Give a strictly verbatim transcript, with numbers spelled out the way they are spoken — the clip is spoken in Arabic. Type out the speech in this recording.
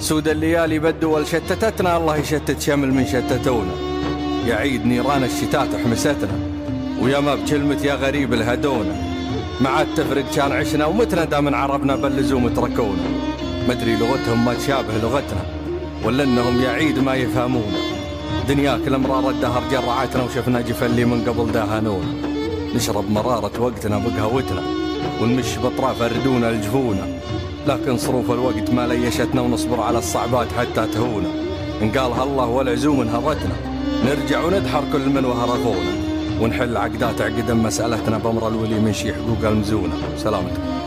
سود الليالي بالدول شتتتنا، الله يشتت شمل من شتتونا. يعيد نيران الشتات حمستنا، ويا ما بكلمة يا غريب الهدونا. ما عاد تفرق كان عشنا ومتنا، دام عربنا باللزوم تركونا. مدري لغتهم ما تشابه لغتنا، ولا انهم يعيد ما يفهمونا. دنياك الامرار الدهر جرعتنا، وشفنا جفلي من قبل دهنونا. نشرب مرارة وقتنا بقهوتنا، ونمش بطراف ردونا الجفونا. لكن صروف الوقت ما ليشتنا، ونصبر على الصعبات حتى تهونا. إن قالها الله والعزوم انهضتنا، نرجع وندحر كل من وهر أخونا. ونحل عقدات عقدا مسألتنا، بأمر الولي منشي حقوق المزونة. سلامتكم.